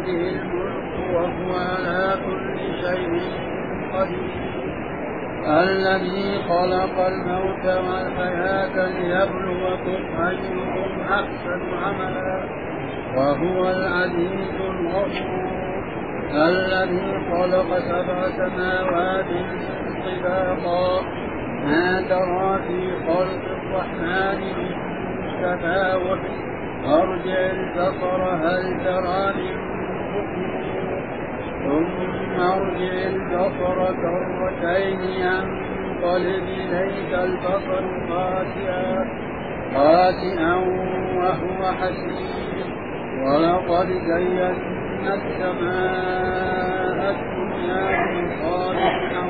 بيده الملك وهو على كل شيء قدير الذي خلق الموت والحياة ليبلوكم أيكم أحسن عملا وهو العزيز الغفور الذي خلق 7 سماوات طباقا ما ترى في خلق الرحمن من تفاوت ارجع البصر هل ترى من فطور ثم ارجع البصر كرتين ينقلب إليك البصر خاسئا وهو حسير ولقد زينا السماء الدنيا بمصابيح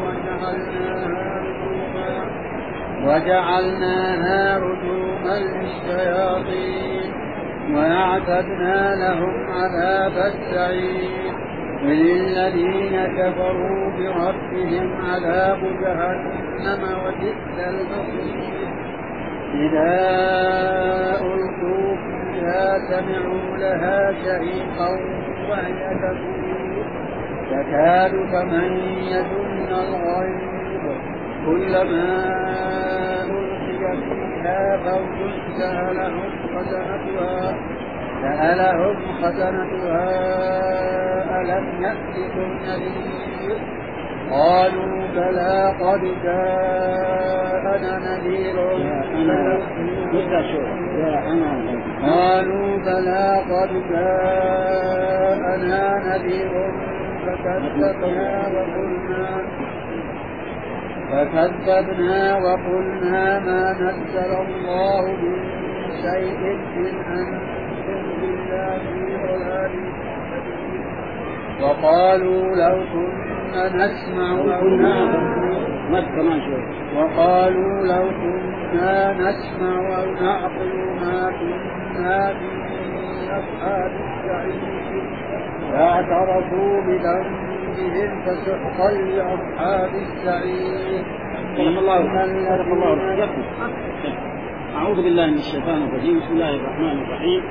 وجعلناها رجوما للشياطين وأعتدنا لهم عذاب السعير وللذين كفروا بربهم عذاب جهنم وبئس المصير إذا ألقوا فيها سمعوا لها شهيقا وهي تفور تكاد كمية من الغيظ كلما ألقي فيها فوج سألهم خزنتها ألم يأتكم نذير قالوا بلى قد جاءنا نذير فكذبنا وقلنا ما نزل الله من شيء إن أنتم إلا في ضلال وقالوا لو كنا نسمع أو نعقل ما كنا في أصحاب السعير فاعترفوا بذنبهم فسحقا لأصحاب السعير. أعوذ بالله من الشيطان الرجيم. بسم الله الرحمن الرحيم.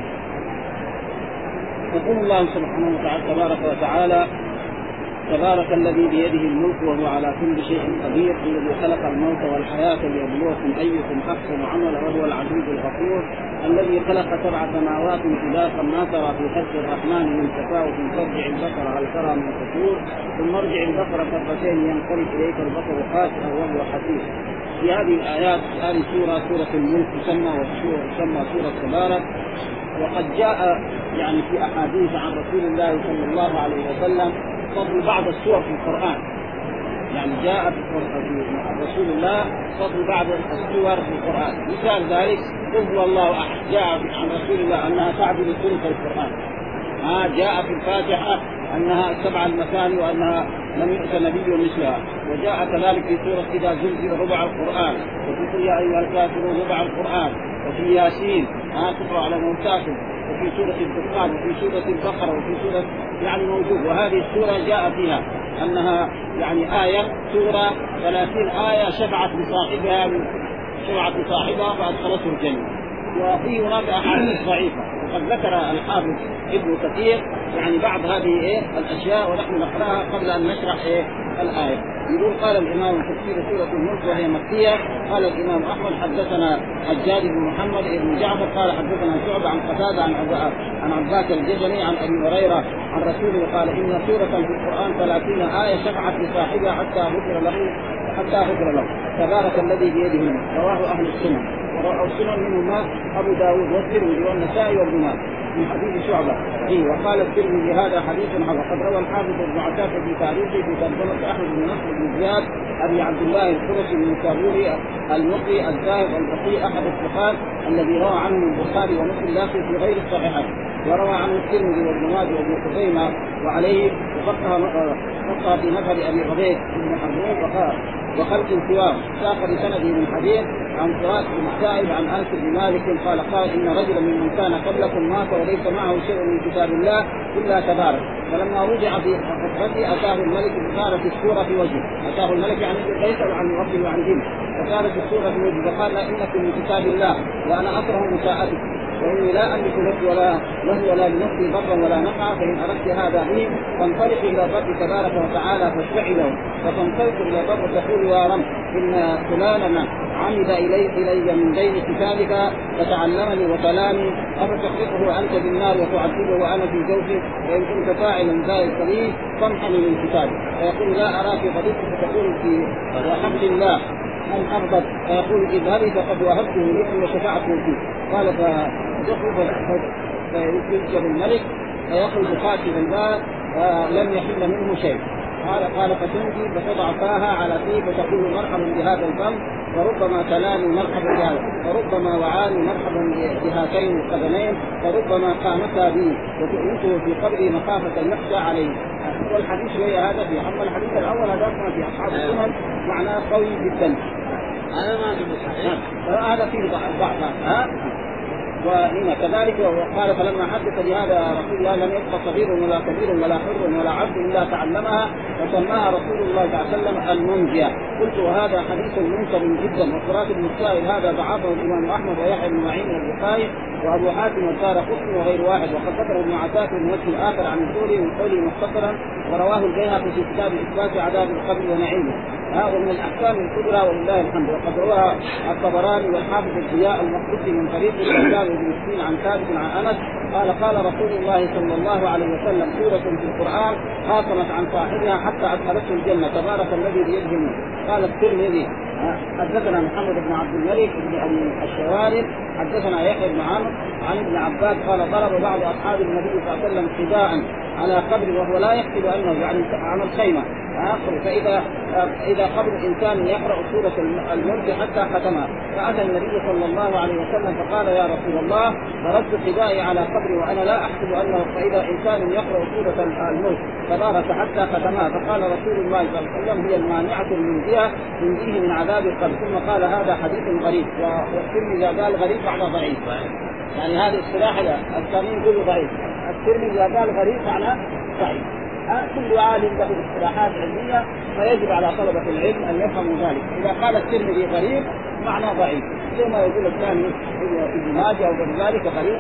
يقول الله سبحانه وتعالى تبارك وتعالى تبارك الذي بيده الملك وهو على كل شيء قدير الذي خلق الموت والحياة ليبلوكم أيكم أحسن عملا وهو العزيز الغفور الذي خلق 7 سماوات طباقا ما ترى في خلق الرحمن من تفاوت فارجع البصر هل ترى من فطور ثم ارجع البصر كرتين ينقلب إليك البصر خاسئا وهو حسير. في هذه الآيات هذه سورة الملك تسمى سورة تبارك. وقد جاء يعني في أحاديث عن رسول الله صلى الله عليه وسلم فضل بعض السور في القرآن. يعني جاء في رسول الله فضل بعض السور في القرآن. مثال ذلك قل هو الله أحد جاء عن رسول الله أنها تعدل ثلث القرآن. جاء في الفاتحة أنها 7 المثاني وأنها لم يؤت نبي مثلها. وجاء كذلك في سورة إذا زلزل ربع القرآن وفي قل يا أيها الكافرون ربع القرآن وفي ياسين تقرأ على موتاكم وفي سورة الدخان وفي سورة البقرة وفي سورة يعني موجود. وهذه السورة جاء فيها أنها يعني آية سورة 30 آية شفعت بصاحبها فأدخلته الجنة. وفي هناك أحاديث ضعيفة وقد ذكر الحافظ ابن كثير يعني بعض هذه الأشياء ونحن نقرأها قبل أن نشرح الآية. يقول قال الإمام تفسير سورة الملك وهي مكية. قال الإمام أحمد حدثنا حجاج بن محمد بن جعفر قال حدثنا شعبة عن قتادة عن عباس الجزني عن أبي هريرة عن رسوله قال إن سورة في القرآن 30 آية شفعت لصاحبها حتى غفر له تبارك الذي بيده الملك. رواه أهل السنة ورواه السنن منهما أبو داود والترمذي والنسائي وابن ماجه من حديث شعبة. وقال الترمذي هذا حديث حسن. وقد روى الحافظ ابن عساكر في تاريخه في ترجمة أحمد بن نصر بن زياد أبي عبد الله القرشي بن كابوري المقري الزاهد الفقيه أحد الثقات الذي روى عنه البخاري ومسلم لكن في غير الصحيحين. وروى عنه الترمذي وابن ماجه وابن خزيمة وعليه وفقها في مذهب أبي عبيد بن حرون وخلق سواه ساق بسنده من حديث عن فراس بن السائب عن أنس بن مالك قال إن رجلا ممن كان قبلكم مات وليس معه شيء من كتاب الله إلا تبارك. فلما رجع في خطبته أتاه الملك فقالت السورة في وجهه. أتاه الملك يعني ليس عن ربه وعن دينه. فقالت السورة في وجهه فقال إنكم من كتاب الله وأنا أكره مساءتكم. وإني لا أملك لك ولا له ولا لنفسي ضرا ولا نفعا، فإن أردت هذا به فانطلق إلى الرب تبارك وتعالى فاشفعي له، وتنطلق إلى الرب وتقول يا رب إن فلانا عمد إلي من دين كتابك فتعلمني وكلامي أفتحرقه أنت بالنار وتعذبه وأنا في جوفي، فإن كنت فاعلا ذلك لي فامحني من كتابي. فيقول لا أراك غضبت، فتقول في وحمد الله أن أغضب، فيقول اذهبي فقد وهبته لكم وشفعته فيه. قال فيخرج فيلجم الملك فيخرج خاشعا الباب لم يحل منه شيء. قال فتنجي فتضع فاها على فيه فتقول مرحبا بهذا الفم، وربما كلامي مرحبا بهذا، وربما وعاني مرحبا بهاتين القدمين، وربما قامتا بي وتؤنسه في قبري مخافة المخشى عليه. والحديث شوية هذا في أما الحديث الأول هذا في أصحاب السنن معناه قوي جدا. هذا ما في هذا فيه ضعف. وهنا كذلك وقال فلما حدث بهذا رسول الله لم يبق صغير ولا كبير ولا حر ولا عبد الا تعلمها، وسماها رسول الله صلى الله عليه وسلم المنجية. قلت وهذا حديث منكر جدا. وقراءة ابن السائب هذا ضعفه الامام احمد ويحيى بن معين والبخاري وابو حاتم والدارقطني وغير واحد. وقد ذكر ابن عساكر من وجه الاخر عن الزهري من قوله مختصرا، ورواه البيهقي في كتاب اثبات عذاب القبر ونعيمه. ومن الاحكام الكبرى ولله الحمد. وقد روى الطبراني والحافظ الضياء المقدسي من طريق الإمام بن مسكين عن ثابت عن انس قال رسول الله صلى الله عليه وسلم سورة في القرآن خاصمت عن صاحبها حتى أدخلته الجنة تبارك الذي بيده الملك. قال الترمذي حدثنا محمد بن عبد الملك بن ابي الشوارب حدثنا يحيى بن عمرو عن ابن عباس قال ضرب بعض اصحاب النبي صلى الله عليه وسلم حذاء على قبر وهو لا يحسب انه يعني عمل خيمه. فاذا قبر انسان يقرا سوره الملك حتى ختمها، فاتى النبي صلى الله عليه وسلم فقال يا رسول الله ضربت حذائي على قبري وانا لا احسب انه، فاذا انسان يقرا سوره الملك تبارك حتى ختمها، فقال رسول الله صلى الله عليه وسلم هي المانعه المنجيه تنجيه من عذاب القبر. ثم قال هذا حديث غريب. والترمذي قال غريب معنى ضعيف، يعني هذا اصطلاح الثانيين كله ضعيف. الترمذي قال غريب معنى ضعيف. كل عالم له اصطلاحات علميه فيجب على طلبه العلم ان يفهموا ذلك. اذا قال الترمذي غريب معنى ضعيف، زي ما يقول الثاني ابن ماجه او غير ذلك غريب.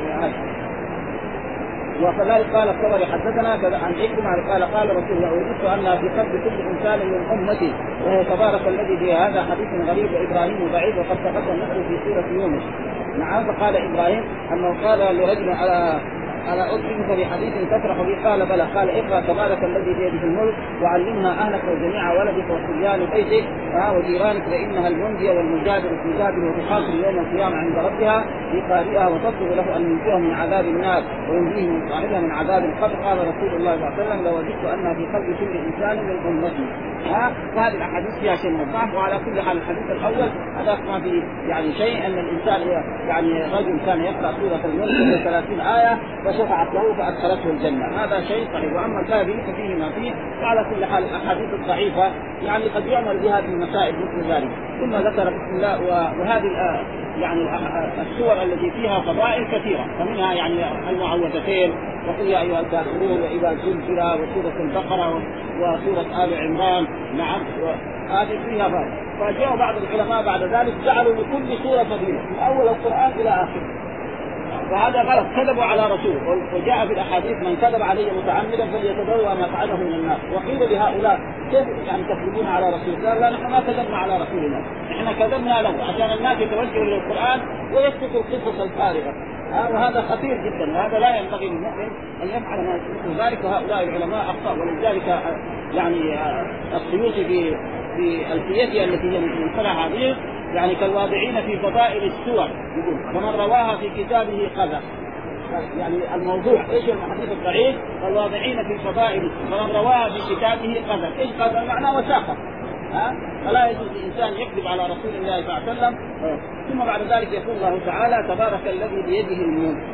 وكذلك قال الطبري حدثنا عن عكرمة قال رسول الله وجدت ان في قلب كل انسان من امتي وهو تبارك الذي به هذا حديث غريب وابراهيم ضعيف وقد تقدم نحن في سوره يونس. نعم. فقال ابراهيم انه قال لرجل على أدركك بحديث تفرح به؟ قال بلى. قال اقرأ تبارك الذي بيده الملك وعلمها أهلك وجميع ولدك وصبيان بيتك وجيرانك فإنها المنجية والمجادل تجادل وتحاصر يوم القيامة عند ربها لقارئها وتطلب له أن ينجيه من عذاب النار وينجيه من صاحبها من عذاب القبر. قال رسول الله صلى الله عليه وسلم لوجدت أنها في قلب كل إنسان من أمتي. وهذه الأحاديث فيها شيء من الضعف. وعلى كل حال الحديث الأول هذا ما في يعني شيء أن الإنسان يعني رجل كان يقرأ سورة الملك 30 آية فشفعت له فأدخلته الجنة، هذا شيء صحيح. وأما الباقي ففيه ما فيه. وعلى كل حال الأحاديث الضعيفة يعني قد يعمل بها في المسائل مثل ذلك. ثم ذكر بسم الله وهذه يعني السور التي فيها فضائل كثيرة، فمنها يعني المعوذتين وقل يا أيها الكافرون وإذا زلزل وسورة البقرة وسورة آل عمران. نعم. هذه فيها فضائل. فجاء بعض العلماء بعد ذلك جعلوا لكل سورة فضيلة من أول القرآن إلى آخره، وهذا غلط. كذبوا على رسول. وجاء في الاحاديث من كذب علي متعمدا فليتبوأ مقعده من النار. وقيل لهؤلاء كيف يعني تكذبون على رسول الله؟ لا نحن ما كذبنا على رسول الله، احنا كذبنا له عشان الناس يتوجهوا الى القران ويسكتوا القصص الفارغه. وهذا خطير جدا، وهذا لا ينبغي للمؤمن ان يفعل ما يثبت ذلك. وهؤلاء العلماء اخطاوا. ولذلك يعني السيوطي في الفيته التي هي من صنع هذه يعني كالواضعين في فضائل السور يقول فمن رواها في كتابه كذا. يعني الموضوع ايش الحديث الضعيف؟ الواضعين في فضائل فمن رواها في كتابه كذا. ايش هذا؟ معناه وثاقه. فلا يجوز الانسان يكذب على رسول الله صلى الله عليه وسلم. ثم بعد ذلك يقول الله تعالى تبارك الذي بيده الملك.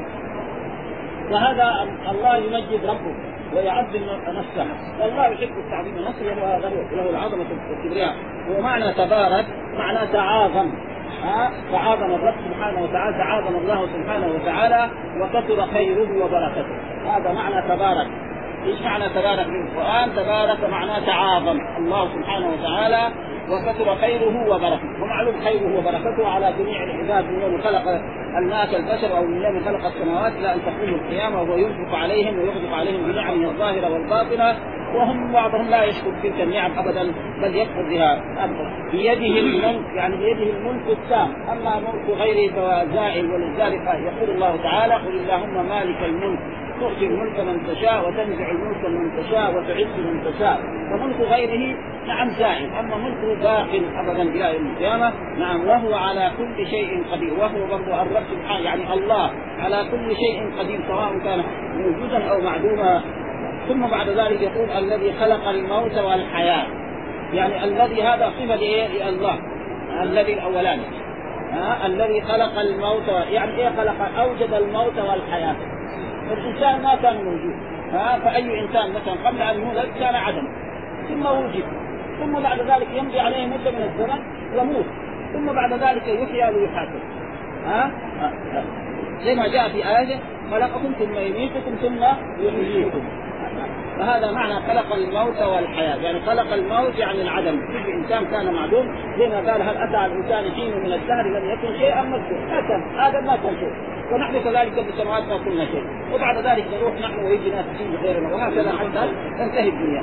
وهذا الله يمجد ربه ويعظم نفسه، والله يحب التعظيم نفسه وله العظمه والكبرياء. ومعنى تبارك معنى تعاظم. تعاظم الرب سبحانه وتعالى، تعاظم الله سبحانه وتعالى وكثر خيره وبركته. هذا معنى تبارك. ايش معنى تبارك في القرآن؟ تبارك معنى تعاظم الله سبحانه وتعالى وكثر خيره وبركته. ومعلوم خيره وبركته على جميع العباد من يوم خلق الناس البشر او من يوم خلق السماوات لا ان تقوم القيامه، وهو ينفق عليهم ويغدق عليهم بنعمه الظاهره والباطنه، وهم بعضهم لا يشكر تلك النعم ابدا بل يكفر بها. بيده الملك، يعني بيده الملك التام، اما ملك غيره فهو زائل. ولذلك يقول الله تعالى: قل اللهم مالك الملك تؤتي الملك من تشاء وتنزع الملك من تشاء وتعز من تشاء. فملك غيره نعم زائل، اما ملكه باق ابدا الى يوم القيامه. نعم، وهو على كل شيء قدير. وهو برضه الرب سبحانه، يعني الله على كل شيء قدير سواء كان موجودا او معدوما. ثم بعد ذلك يقول: الذي خلق الموت والحياه، يعني الذي هذا صفه لله، الذي الاولاني الذي خلق الموت، يعني ايه خلق؟ اوجد الموت والحياه. الانسان ما كان موجود، فاي انسان مثلا قبل ان يولد كان عدم ثم وجد، ثم بعد ذلك يمضي عليه مده من الزمن يموت، ثم بعد ذلك يحيى ليحاسب. زي ما جاء في آية: خلقكم ثم يميتكم ثم يحييكم. فهذا معنى خلق الموت والحياة، يعني خلق الموت يعني العدم. كل إنسان كان معدوم، زي ما قال: هل أتى على الإنسان حين من الدهر لم يكن شيئا مذكورا. ما كان آدم ما كان شيء، ونحن كذلك بالسماوات ما كنا شيء، وبعد ذلك نروح نحن ويجي ناس غيرنا، وهكذا حتى تنتهي الدنيا.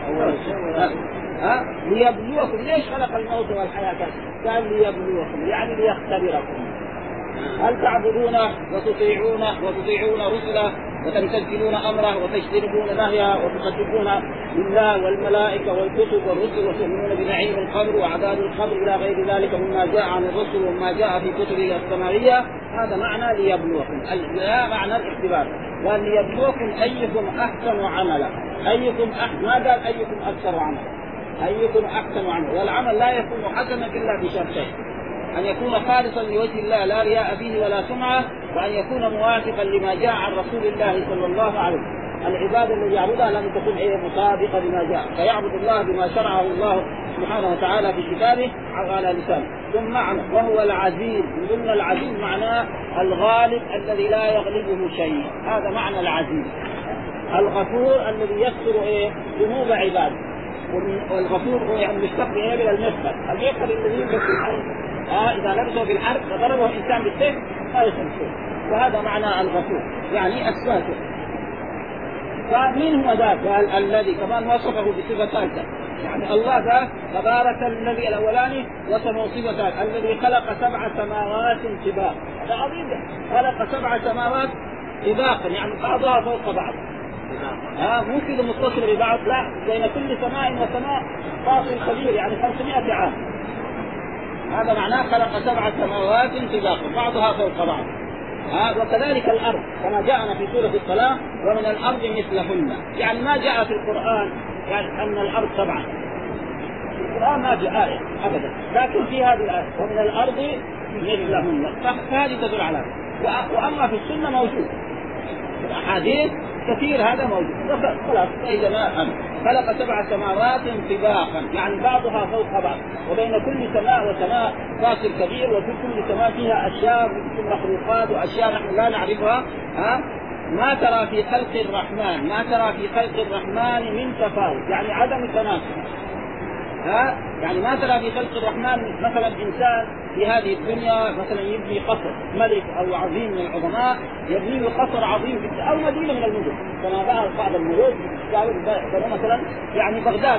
ليبلوكم. ليش خلق الموت والحياة؟ قال ليبلوكم، يعني ليختبركم. هل تعبدونه وتطيعون رسله وتمتثلون امره وتجتنبون نهيه وتصدقون بالله والملائكه والكتب والرسل وتؤمنون بنعيم القبر وعذاب القبر الى غير ذلك مما جاء عن الرسل وما جاء في كتبه السماويه. هذا معنى ليبلوكم، لا معنى الاختبار. وان ليبلوكم ايكم احسن عملا. ايكم احسن، ما قال ايكم اكثر عملا، ايكم احسن عملا. والعمل لا يكون حسنا الا بشرطين: أن يكون خالصا لوجه الله لا رياء فيه ولا سمعة، وأن يكون موافقا لما جاء عن رسول الله صلى الله عليه وسلم. العبادة التي يعبدها لم تكن مطابقة لما جاء، فيعبد الله بما شرعه الله سبحانه وتعالى في كتابه على لسانه. ثم معنى وهو العزيز، من ضمن العزيز معناه الغالب الذي لا يغلبه شيء، هذا معنى العزيز. الغفور الذي يغفر ذنوب عباده، والغفور هو يعني مشتق من المغفر، المغفر الذي يغفر في الحرب. إذا لبسه في الحرب فضربه إنسان بالسيف لا يسلسل، وهذا معنى الغفور يعني الساتر. فمن هو ذاك؟ قال الذي كمان وصفه بصفة ثالثة، يعني الله ذا تبارك الذي الأولاني وصفه صفة الذي خلق 7 سماوات طباقا. هذا عظيم، خلق 7 سماوات طباقا، يعني بعضها فوق بعض، مو كذا متصل ببعض، لا، بين كل سماء وسماء فاصل كبير، يعني 500 عام. هذا معناه خلق 7 سماوات طباقا بعضها فوق بعض. وكذلك الأرض كما جاءنا في سورة الطلاق: ومن الأرض مثلهن. يعني ما جاء في القرآن يعني أن الأرض 7، في القرآن ما جاء آية أبدا، لكن في هذه الآية ومن الأرض مثلهن، فهذه تدل على هذا. وأما في السنة موجود، في الأحاديث كثير هذا موجود. خلاص، فإذا ما خلق 7 سماوات طباقا، يعني بعضها فوق بعض، وبين كل سماء وسماء فاصل كبير، وفي كل سماء فيها أشياء من مخلوقات وأشياء نحن لا نعرفها. ما ترى في خلق الرحمن، ما ترى في خلق الرحمن من تفاوت، يعني عدم تناسب. يعني ما ترى في خلق الرحمن مثلا إنسان في هذه الدنيا مثلا يبني قصر ملك أو عظيم من العظماء، يبني له قصر عظيم جدا أو مدينة من المدن، كما بقى بعض الملوك مثلا يعني بغداد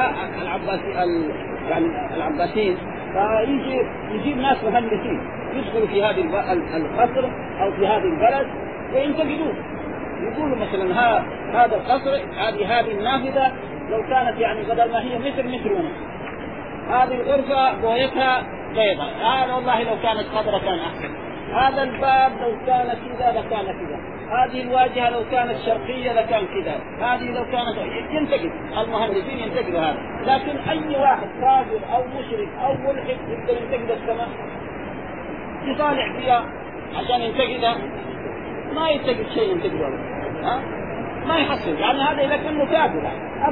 العباسيين، فيجي يجيب ناس مهندسين يدخلوا في هذه القصر أو في هذه البلد وينتقدوه، يقولوا مثلا هذا القصر، هذه النافذة لو كانت يعني بدل ما هي متر ونص، هذه الغرفة بويتها بيضاء، والله لو كانت خضراء كان أحسن، هذا الباب لو كان كذا لكان كذا، هذه الواجهة لو كانت شرقية لكان كذا، هذه لو كانت ينتقد، المهندسين ينتقدوا هذا. لكن أي واحد كافر أو مشرك أو ملحد يقدر ينتقد السماء يصالح فيها عشان ينتقدها؟ ما ينتقد شيء ينتقده، ما يحصل، يعني هذا إذا كان كافر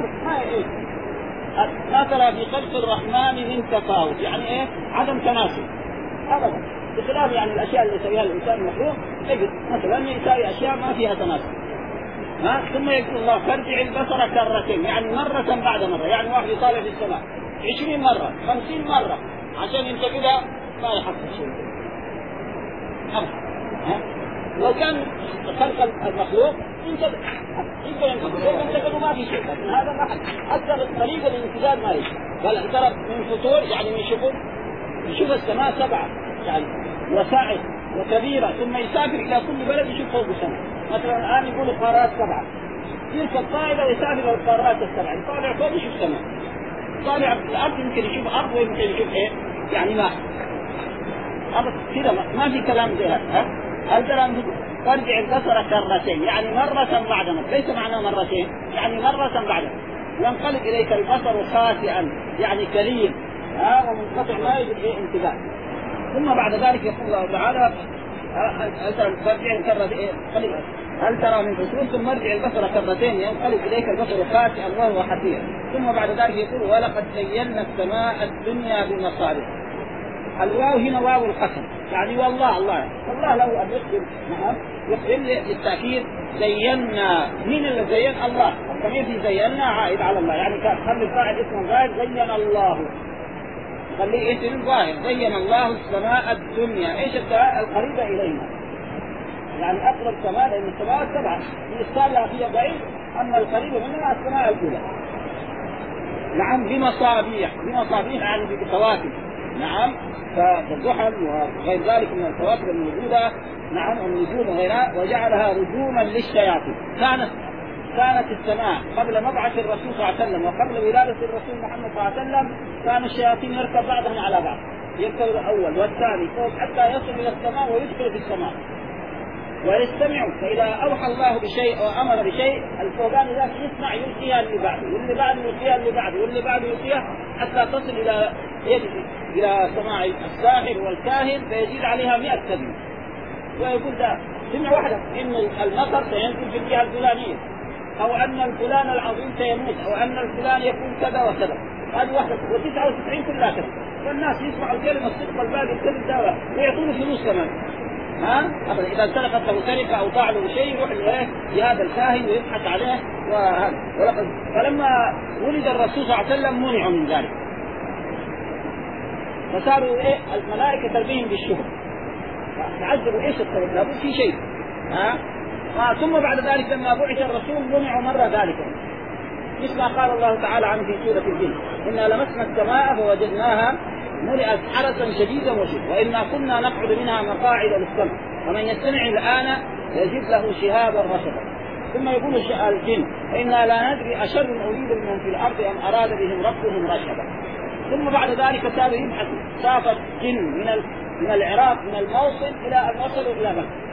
ما ترى في خلق الرحمن من تفاوت، يعني عدم تناسب أبدا، بخلاف يعني الأشياء اللي يسويها الإنسان المخلوق تجد مثلا يسوي أشياء ما فيها تناسب. ثم يقول الله: فارجع البصر كرتين، يعني مرة بعد مرة، يعني واحد يطالع في السماء 20 مرة 50 مرة عشان انت كده ما يحصل شيء. لو كان خلق المخلوق انت ما في شيء، لكن هذا ما حد اكثر طريقة الامتداد ما يجي. بل ترى من فطور يعني من شغل يشوف السماء 7 يعني وسائل وكبيرة، ثم يسافر إلى كل بلد يشوف فوق السماء. مثلا الآن يقولوا قارات 7، يركب طائرة ويسافر إلى القارات ال7، يطالع فوق يشوف سماء، طالع الأرض يمكن يشوف أرض ويمكن يشوف إيه يعني ما أرض كذا، ما في كلام زي هذا. هل ترى ترجع البصر كرتين يعني مرة بعد مرة، ليس معناه مرتين يعني مرة بعد مرة. ينقلب إليك البصر خاسئا يعني كليل ومنقطع لا يجد فيه انتباه. ثم بعد ذلك يقول الله تعالى هل ترى من فسور ثم ارجع البصر كرتين ينقلب إليك البصر خاسئا وهو حسير. ثم بعد ذلك يقول ولقد زينا السماء الدنيا بمصابيح. الواو هنا واو القسم يعني والله الله له أن يخبر. نعم يخبر للتأكيد زينا. مين اللي زين؟ الله. الضمير في زينا عائد على الله، يعني كان خلي الفاعل اسم ظاهر زين الله، خليه اسم ظاهر زين الله السماء الدنيا. ايش السماء؟ القريبة إلينا يعني أقرب السماء، لأن السماء 7 يصالها فيها بعيد، أما القريبة منها السماء الأولى. نعم بمصابيح يعني بكواكب. نعم فالزحل وغير ذلك من الكواكب الموجودة. نعم والنجوم وغيرها. وجعلها رجوما للشياطين. كانت السماء قبل مبعث الرسول صلى الله عليه وسلم وقبل ولادة الرسول محمد صلى الله عليه وسلم كان الشياطين يركب بعضهم على بعض، يركب الأول والثاني فوق حتى يصل إلى السماء ويدخل في السماء ويستمعوا. فإذا أوحى الله بشيء وأمر بشيء الفوقان ذاك يسمع يلقيها اللي بعده واللي بعده يلقيها اللي بعده واللي بعده يلقيها حتى تصل إلى سماع الساحر والكاهن فيزيد عليها 100 كلمة ويقول ده سمع واحدة إن المطر سينزل في الجهة الفلانية، أو أن الفلان العظيم سيموت، أو أن الفلان يكون كذا وكذا. هذه واحدة و99 كلها كذا. فالناس يسمعوا الكلمة الصدق والباقي الكذب ده ويعطونه فلوس كمان. أبدا إذا سرقت له سرقة أو طاع له شيء يروح لهذا الكاهن ويبحث عليه وهذا. فلما ولد الرسول صلى الله عليه وسلم منعوا من ذلك، فصاروا الملائكة تربيهم بالشهر، تعجبوا ايش السبب؟ لابد في شيء. ثم بعد ذلك لما بعث الرسول منعوا مرة ذلك، مثل ما قال الله تعالى عنه في سورة الجن إنا لمسنا السماء فوجدناها ملئت حرسا شديدا وشديدا وإنا كنا نقعد منها مقاعد للسمع ومن يستمع الآن يجد له شهابا رشدا. ثم يقول الجن إنا لا ندري أشر أريد بهم في الأرض أم أراد بهم ربهم رشدا. ثم بعد ذلك كانوا يبحثوا، سافر جن من العراق من الموصل إلى أن وصلوا إلى مكة.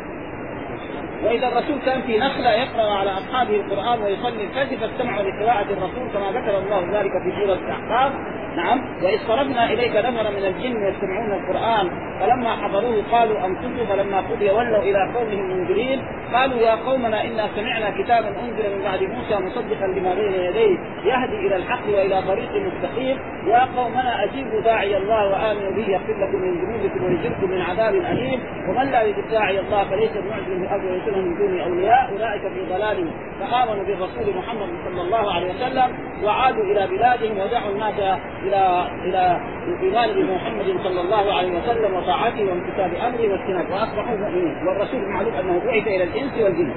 وإذا الرسول كان في نخلة يقرأ على أصحابه القرآن ويصلي الفجر فاستمعوا لقراءة الرسول كما ذكر الله ذلك في سورة الأحقاف. نعم وإذ صرفنا إليك نفرا من الجن يستمعون القرآن فلما حضروه قالوا أنصتوا فلما قضي ولوا إلى قومهم منذرين قالوا يا قومنا إنا سمعنا كتابا أنزل من بعد موسى مصدقا لما بين يديه يهدي إلى الحق وإلى طريق مستقيم يا قومنا أجيبوا داعي الله وآمنوا به يغفر لكم من ذنوبكم ويجركم من عذاب أليم ومن لا يجب داعي الله فليس بمعجز في الأرض ويرسله من دون أولياء أولئك في ضلال فآمنوا بالرسول محمد صلى الله عليه وسلم وعادوا إلى بلادهم ودعوا الناس إلى الإيمان بمحمد صلى الله عليه وسلم وطاعته وامتثال أمره واجتناب وأصبحوا مؤمنين. والرسول معلوم أنه بعث إلى الإنس والجن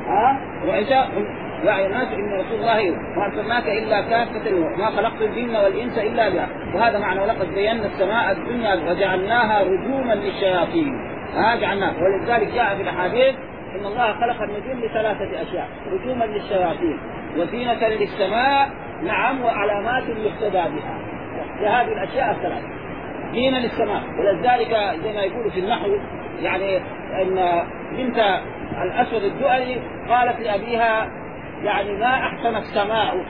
وعشاء يا أيها الناس إن رسول الله ما أرسلناك إلا كافة ما خلقت الجن والإنس إلا لله. وهذا معنى ولقد زينا السماء الدنيا وجعلناها رجوما للشياطين جعلناها. ولذلك جاء في الأحاديث إن الله خلق النجوم لثلاثة أشياء رجوما للشياطين وزينة للسماء نعم وعلامات يهتدى بها. لهذه الأشياء الثلاثة زينة للسماء. ولذلك زي ما يقولوا في النحو يعني إن بنت الأسود الدؤلي قالت لأبيها يعني ما أحسن السماء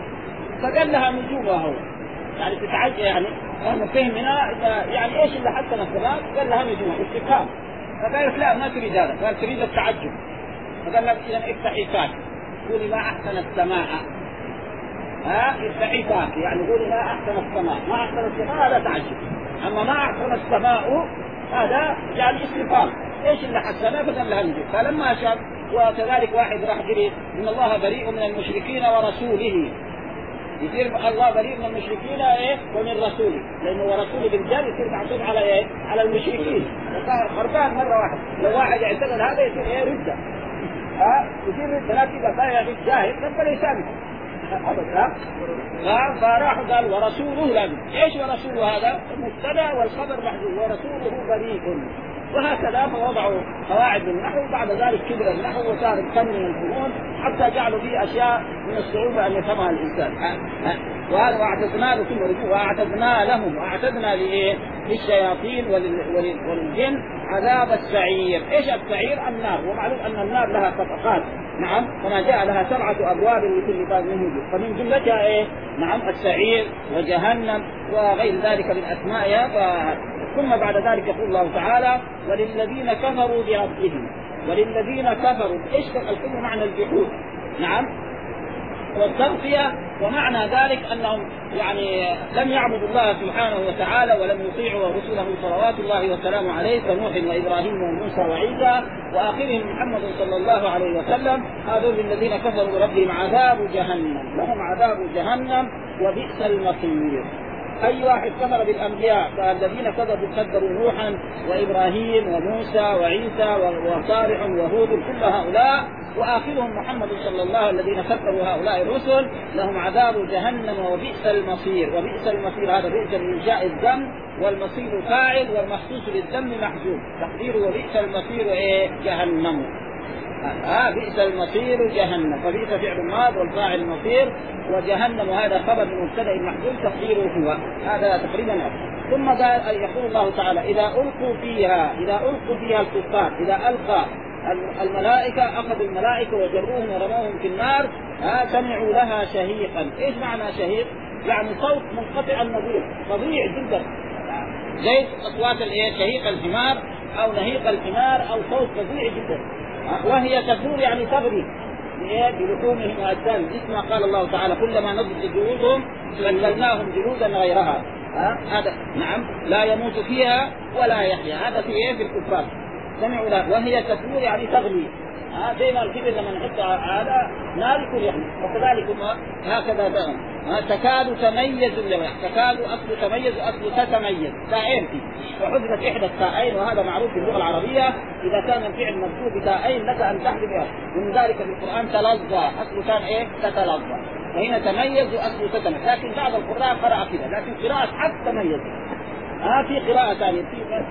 فقال لها نجومها هو يعني تتعجب يعني أنا فهم هنا يعني إيش اللي حسن السماء قال لها نجومها استفهام. فقالت لا ما تريد هذا قال تريد التعجب فقال لها إذا افتحي فاك قولي ما أحسن السماء افتحي فاك يعني قولي ما أحسن السماء ما أحسن السماء هذا تعجب أما ما أحسن السماء هذا يعني استفهام ايش اللي حسنه فقال لها نجوم. فلما شاف وكذلك واحد راح جري ان الله بريء من المشركين ورسوله يصير الله بريء من المشركين ايه ومن رسوله، لانه ورسوله بالجار يصير معطوف على ايه؟ على المشركين. خربان مره واحده، لو واحد يعتقد هذا يصير ايه؟ رده. يصير رده، لكن اذا كان الجاهل ربنا يسامح ابدا. فراحوا قال ورسوله لازم. ايش ورسوله؟ هذا المبتدا والخبر محذوف، ورسوله بريء. وهكذا فوضعوا قواعد النحو، بعد ذلك كبر النحو وصار فن من الفنون حتى جعلوا فيه اشياء من الصعوبه ان يفهمها الانسان. وهذا واعتدنا لكم واعتدنا لهم واعتدنا للشياطين وللجن عذاب السعير. ايش السعير؟ النار. ومعلوم ان النار لها طبقات، نعم، كما جاء لها 7 أبواب لكل باب منهم، فمن جملتها ايه؟ نعم السعير وجهنم وغير ذلك من اسمائها. ثم بعد ذلك يقول الله تعالى وللذين كفروا بربهم. وللذين كفروا ايش الكفر؟ معنى الجحود، نعم، والتغطية. ومعنى ذلك انهم يعني لم يعبدوا الله سبحانه وتعالى ولم يطيعوا رسله صلوات الله وسلامه عليه كنوح وابراهيم وموسى وعيسى واخرهم محمد صلى الله عليه وسلم. هذول الذين كفروا بربهم عذاب جهنم، لهم عذاب جهنم وبئس المصير. أي واحد كفر بالأنبياء، فالذين كذبوا نوحا وإبراهيم وموسى وعيسى وصالح وهود، كل هؤلاء وآخرهم محمد صلى الله عليه وسلم الذين كذبوا هؤلاء الرسل لهم عذاب جهنم وبئس المصير. وبئس المصير هذا بئس لإنشاء الذنب، والمصير فاعل والمخصوص للذنب محذوف، تقديره وبئس المصير جهنم. بئس المصير جهنم، فبئس فعل ماض والفاعل المصير، وجهنم هذا خبر مبتدأ محذوف تقديره هو. هذا تقريبا. ثم يقول الله تعالى إذا ألقوا فيها الكفار، إذا ألقى الملائكة أخذوا الملائكة وجروهم ورموهم في النار سمعوا لها شهيقا. إيش معنى شهيق؟ يعني صوت منقطع النظير فظيع جدا، زي أصوات شهيق الحمار أو نهيق الحمار أو صوت فظيع جدا. وهي تدور يعني تغري بلحومهم وأجسامهم، اسمها قال الله تعالى كلما نضجت جلودهم بدلناهم جلودا غيرها. هذا نعم لا يموت فيها ولا يحيا. هذا في الكفار سمعوا له. وهي تدور يعني تغلي، زي ما الكبر لما نحط على نار يكون يحمي، وكذلك هكذا تكاد تميز تكاد أصل تميز أصل تتميز تاءين فيه، وحذفت إحدى التاءين، وهذا معروف في اللغة العربية إذا كان الفعل مكتوب بتاءين لك أن تحذفها. من ذلك في القرآن تلظى أصل كان تتلظى، وهنا تميز أصل تتميز، لكن بعض القراء قرأ كذا، لكن قراءة حتى تميز. في قراءة ثانية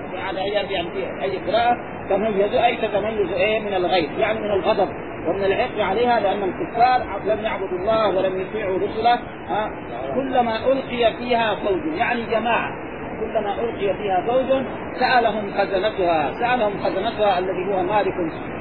في أي قراءة تميز أي تتميز من الغير، يعني من الغضب ومن العقل عليها، لأن الكفار لم يعبدوا الله ولم يطيعوا رسله. كلما ألقي فيها فوج يعني جماعة، كلما ألقي فيها فوج سألهم خزنتها الذي هو مالك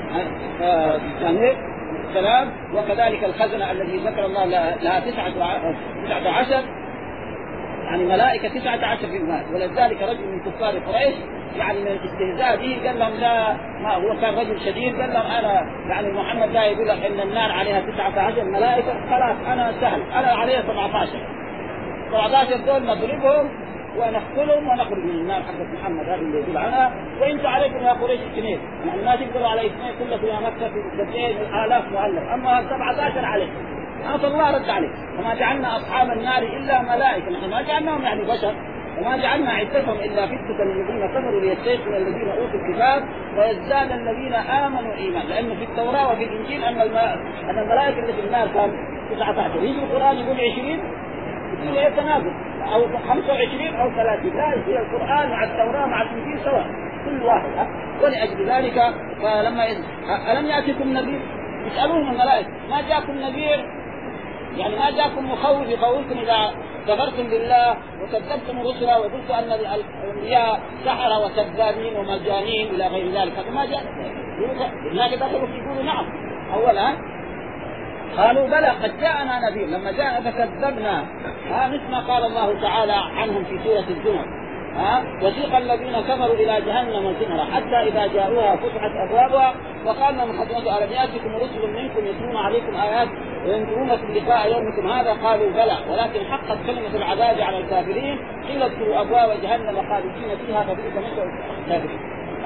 السلام، وكذلك الخزنة الذي ذكر الله لها 19 يعني ملائكة 19 في المال. ولذلك رجل من كفار قريش يعني من الاستهزاء به قال لهم لا، ما هو كان رجل شديد، قال لهم أنا يعني محمد لا يقول لك إن النار عليها 19 ملائكة، خلاص أنا سهل، أنا عليها 17 دول نضربهم ونقتلهم ونخرج من النار حقت محمد هذا اللي يقول عنها، وانتم عليكم يا قريش 2، يعني ما تقدروا على 2 كله في مكة في 70,000 مؤلف، أما 17 عليكم. فالله رد عليه وما جعلنا أصحاب النار إلا ملائكة، نحن ما جعلناهم يعني بشر، وما جعلنا عدتهم إلا فتنة للذين كفروا ليستيقن الذين أوتوا الكتاب ويزداد الذين آمنوا إيمان. لأنه في التوراة وفي الإنجيل أن الملائكة اللي في النار كان 19، يجي القرآن يقول 20 يقول يتناقض، أو 25 أو 30، لا في القرآن مع التوراة مع الإنجيل سواء كل واحد. ولأجل ذلك فلما ألم يأتكم نذير، يسألون الملائكة ما جاءكم نذير، يعني ما جاءكم مخوف يخوفكم إذا كفرتم بالله وكذبتم رسلا وقلتم أن الأنبياء سحرة وكذابين ومجانين إلى غير ذلك، هذا ما جاء. لكن دخلوا يقولوا نعم. أولا قالوا بلى قد جاءنا نذير، لما جاء فكذبنا. مثل ما قال الله تعالى عنهم في سورة الزمر وسيق الذين كفروا إلى جهنم زمرا حتى إذا جاءوها فتحت أبوابها وقال لهم خزنتها ألم يأتكم رسل منكم يتلون عليكم آيات وينذرونكم لقاء يومكم هذا، قالوا بلى ولكن حقت كلمة العذاب على الكافرين قيل ادخلوا أبواب جهنم خالدين فيها فبئس مثوى الكافرين.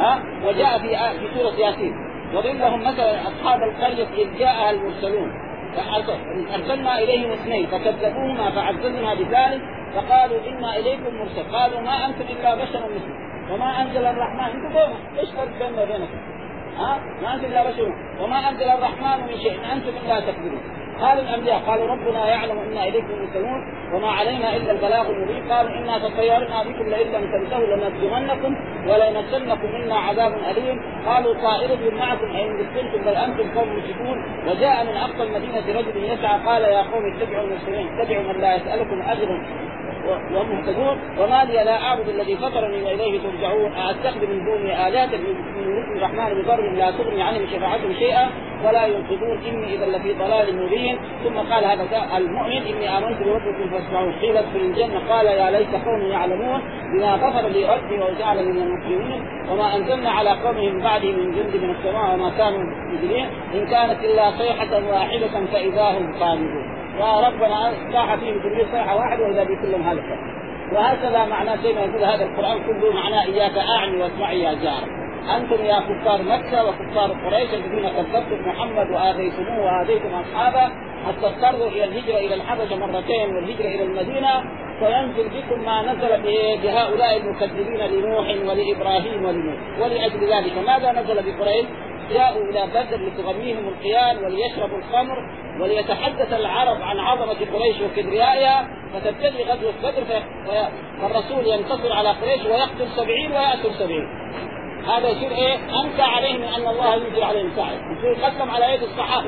وجاء في سورة ياسين وظلهم مثلا أصحاب القرية إذ جاءها المرسلون أرسلنا إليهم اثنين فكذبوهما فعززنا بثالث فقالوا إنا إليكم مرسل قالوا ما أنتم إلا بشر مثلكم وما أنزل الرحمن أنتم بينهم إيش فرق بيننا وبينكم؟ ما أنتم إلا بشر وما أنزل الرحمن من شيء أنتم إلا تكذبون. قال الأنبياء قالوا ربنا يعلم إنا إليكم مرسلون وما علينا إلا البلاغ المبين قالوا إنا تطيرنا بكم لئن لم تنتهوا لنرجمنكم وليمسنكم منا عذاب أليم قالوا طائركم معكم أئن ذكرتم بل أنتم قوم مشركون. وجاء من أقصى المدينة رجل يسعى قال يا قوم اتبعوا المرسلين اتبعوا من لا يسألكم أجرا وهم مهتدون وما لي لا أعبد الذي فطرني وإليه ترجعون أتخذ من دونه آلهة من الرحمن بضر لا تغني عنهم شفاعتهم شيئا ولا ينقذون إني إذا لفي ضلال مبين. ثم قال هذا المؤمن إني آمنت بربكم فاسمعون قيل ادخل الجنة قال يا ليت قومي يعلمون بما غفر لي ربي وجعلني من المكرمين وما أنزلنا على قومه من بعده من جند من السماء وما كانوا مجرمين إن كانت إلا صيحة واحدة فإذا هم خامدون. يا ربنا صاح فيهم كل صيحة واحدة وإذا بكلهم هلكة. وهكذا معناه زي ما يقول هذا القرآن كله معناه إياك أعني واسمعي يا جار. أنتم يا كفار مكة وكفار قريش الذين كذبتم محمد وآذيتموه وآذيتم أصحابه حتى اضطروا إلى الهجرة إلى الحبشة مرتين والهجرة إلى المدينة فينزل بكم ما نزل بهؤلاء المكذبين لنوح ولإبراهيم ولنوح. ولأجل ذلك ماذا نزل بقريش؟ جاءوا إلى بدر لتغنيهم القيان وليشربوا الخمر وليتحدث العرب عن عظمة قريش وكبريائها فتبتدي غزوة بدر فالرسول ينتصر على قريش ويقتل 70 ويأسر 70. هذا يصير إيه؟ أنكى عليهم أن الله ينزل عليهم ساعد يصير يقسم على يد الصحابة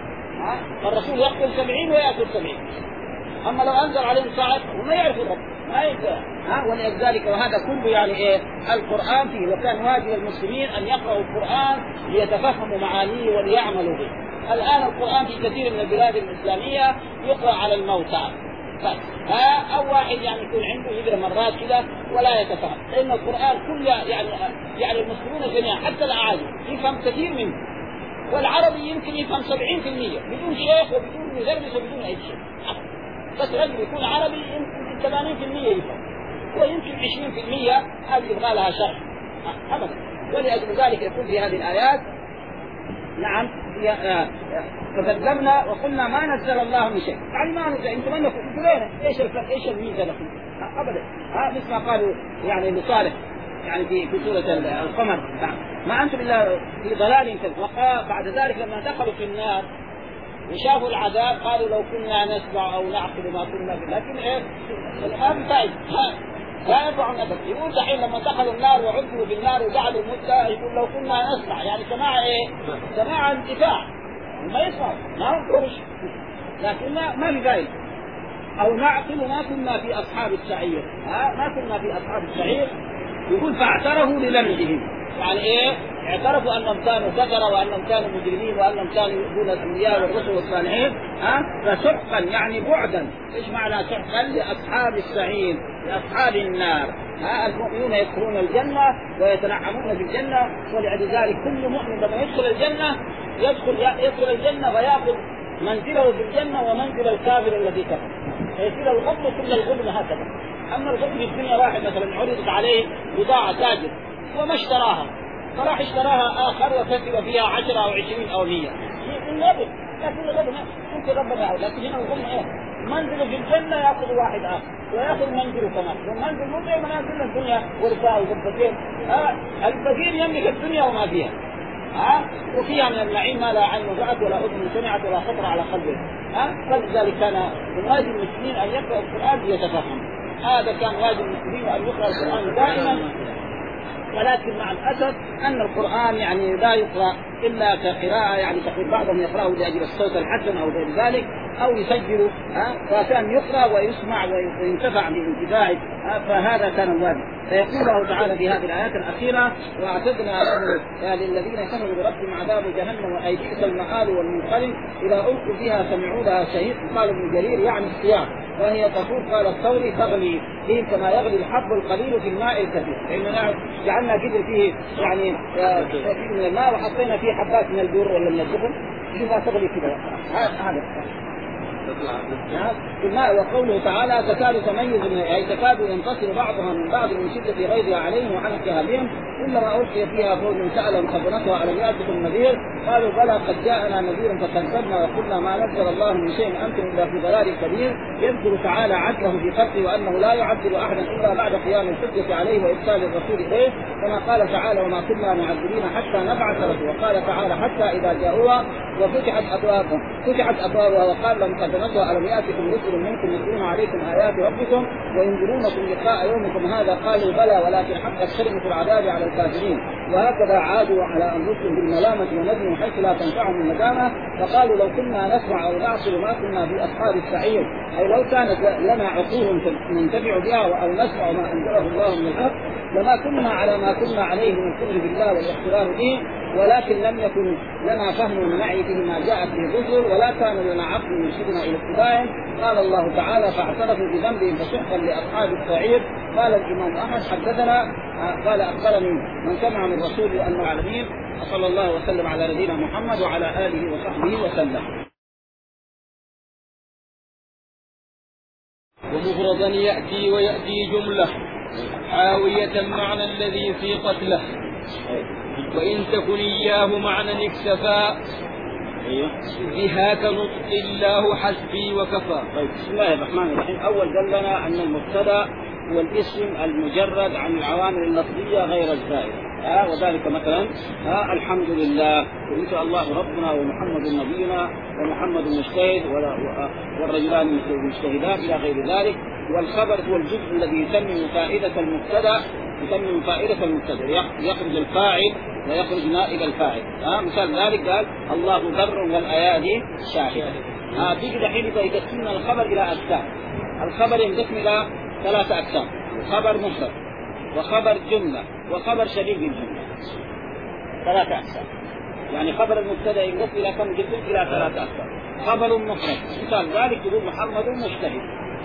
فالرسول يقتل 70 ويأسر 70. أما لو أنزل عليهم ساعد وما يعرف الرب ما يقدر ولذلك وهذا كله يعني إيه القرآن فيه. وكان واجب المسلمين أن يقرأوا القرآن ليتفهموا معانيه وليعملوا به. الآن القرآن في كثير من البلاد الإسلامية يقرأ على الموتى أو واحد يعني يكون عنده يقرأ مرات كذا ولا يتفهم لأن القرآن كله يعني المسلمون جميعا حتى الأعاجم يفهم كثير منه والعربي يمكن يفهم 70% بدون شيخ وبدون مدرس وبدون أي شيء. بس رجل يكون عربي يمكن 80% يفهم ويمكن 20% هذه يبغى لها شرح أبدا. ولأجل ذلك يكون في هذه الآيات نعم فكذبنا وقلنا ما نزل الله من شيء يعني ما نزل انتم انكم ايش الفرق ايش الميزه لكم ابدا مثل ما قالوا يعني لصالح يعني في سوره القمر ما انتم الا في ضلال وقال بعد ذلك لما دخلوا في النار وشافوا العذاب قالوا لو كنا نسمع او نعقل ما كنا به. لكن ايه الان فائد لا ينفع النبي. يقول دحين لما دخلوا النار وعذبوا بالنار وقعدوا مدة يقول لو كنا نسمع يعني سماع ايه؟ سماع انتفاع ما يسمع ما ينكرش لكن ما في ذلك او نعقل ما كنا في اصحاب السعير ما كنا في اصحاب السعير. يقول فاعترفوا بذنبهم يعني ايه؟ اعترفوا انهم كانوا كفرة وانهم كانوا مجرمين وانهم كانوا يؤذون الانبياء والرسل والصالحين فسحقا يعني بعدا. ايش معنى سحقا؟ لاصحاب السعير لاصحاب النار. المؤمنون يدخلون الجنة ويتنعمون في الجنة ولذلك كل مؤمن لما يدخل الجنة يدخل الجنة ويأخذ منزله في الجنة ومنزل الكافر الذي كفر فيصير الغبن كل الغبن هكذا. أما الغبن في الدنيا واحد مثلا عرضت عليه بضاعة تاجر وما اشتراها فراح اشتراها آخر وكسب فيها 10 أو 20 أو 100 الغبن. لكن الغبن ممكن ربنا لكن هنا الغبن ايه؟ منزله في الجنة يأخذ واحد آخر ويأخذ منزله كمان والمنزل مو زي منازل الدنيا ورثاء وفقير. الفقير يملك الدنيا وما فيها وفيها من النعيم ما لا عين رأت ولا أذن سمعت ولا خطر على قلبه. فلذلك كان من واجب المسلمين أن يقرأ القرآن ليتفهم. هذا كان واجب المسلمين أن يقرأ القرآن دائما. ولكن مع الأسف أن القرآن يعني لا يقرأ إلا كقراءة يعني تقول بعضهم يقرأه لأجل الصوت الحسن أو غير ذلك أو يسجل فكان يقرأ ويسمع وينتفع بانتفاعه فهذا كان الواجب. فيقول الله تعالى في هذه الآيات الأخيرة واعتدنا للذين كفروا بربهم عذاب جهنم وأي بئس المآل والمنقلب إذا ألقوا فيها سمعوا لها شهيق. قال ابن جرير يعني الصيام وهي تقول قال الثوري تغلي فيه كما يغلي الحب القليل في الماء الكثير لأننا جعلنا قدر فيه يعني كثير من الماء وحطينا فيه حبات من البر ولا من الزبن يبقى تغلي كذا هذا. وقوله تعالى تكاد تميز أي تكاد ينتصر بعضها من بعض من شدة غيظها عليهم وحنقها بهم كلما ألقي فيها فوج سألهم خزنتها ألم يأتكم نذير قالوا بلى قد جاءنا نذير فكذبنا وقلنا ما نزل الله من شيء أنتم إلا في ضلال كبير. يذكر تعالى عدله في خلقه وأنه لا يعذب أحدا إلا بعد قيام الحجة عليه وإرسال الرسول إليه كما قال تعالى وما كنا معذبين حتى نبعث رسولا. وقال تعالى حتى إذا جاءوها وفتحت أبوابها وقال لهم قد نزل ألم يأتكم رسل منكم يتلون عليكم آيات ربكم وينذرونكم لقاء يومكم هذا قالوا بلى ولكن حقت كلمة العذاب على الكافرين. وهكذا عادوا على أنفسهم بالملامة والندم حيث لا تنفعهم الندامة فقالوا لو كنا نسمع أو نعقل ما كنا في أصحاب السعير أي لو كانت لنا عقول ننتفع بها أو نسمع ما أنزله الله من الحق لما كنا على ما كنا عليه من الكفر بالله والاحترام به ولكن لم يكن لنا فهم من معيته ما جاءت به الرسل ولا كان لنا عقل يرشدنا الى اتباعه. قال الله تعالى فاعترفوا بذنبهم فسحقا لاصحاب السعير. قال الامام احمد حدثنا قال اخبرني من سمع من رسول ان العالمين صلى الله وسلم على نبينا محمد وعلى اله وصحبه وسلم. ومفردا يأتي ويأتي جملة حاوية معنى الذي في قتله وإن تكن إياه معنى اكتفى بها كنطق الله حسبي وكفى. بسم الله الرحمن الرحيم. أول دلنا أن المبتدأ هو الاسم المجرد عن العوامل اللفظية غير الزائدة وذلك مثلا الحمد لله وإن الله ربنا ومحمد نبينا ومحمد مجتهد والرجلان مجتهدان إلى غير ذلك. والخبر هو الجزء الذي يتمم فائدة المبتدأ يخرج الفاعل ويخرج نائب الفاعل. مثال ذلك قال الله ذر والأيادي شاهد. تيجي دحين يقسمنا الخبر إلى أقسام. الخبر ينقسم إلى 3 أقسام: خبر مفرد وخبر جملة وخبر شبيه بالجملة. 3 أقسام. يعني خبر المبتدأ ينقسم إلى كم جزء؟ إلى 3 أقسام. خبر مفرد مثال ذلك تقول محمد مجتهد،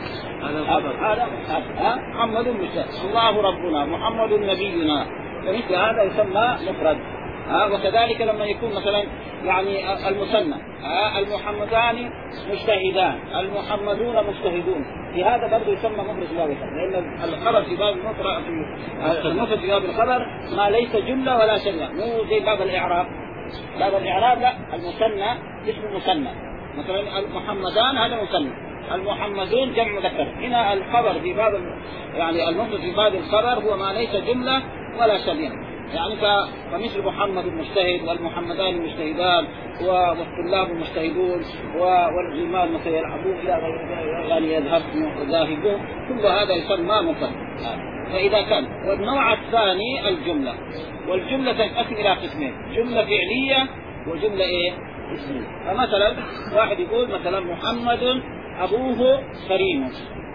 هذا محمد مجتهد، الله ربنا محمد نبينا، فمثل هذا يسمى مفرد. وكذلك لما يكون مثلا يعني المثنى المحمدان مجتهدان المحمدون مجتهدون، في هذا برضه يسمى مفرد لا وحد، لأن الخبر في باب المفرد في باب الخبر ما ليس جملة ولا شملة، مو زي باب الإعراب. باب الإعراب لا، المثنى اسم مثنى، مثلا المحمدان هذا مثنى، المحمدون جمع مذكر. هنا الخبر في باب يعني المفرد في باب الخبر هو ما ليس جملة ولا شملة، يعني فمثل محمد المجتهد والمحمدان المجتهدان والطلاب المجتهدون والغلمان مثل يلعبون الى غير يعني يذهبون، كل هذا يسمى مفرد. فاذا كان والنوع الثاني الجمله، والجمله تنقسم الى قسمين: جمله فعليه وجمله اسميه. فمثلا واحد يقول مثلا محمد ابوه كريم،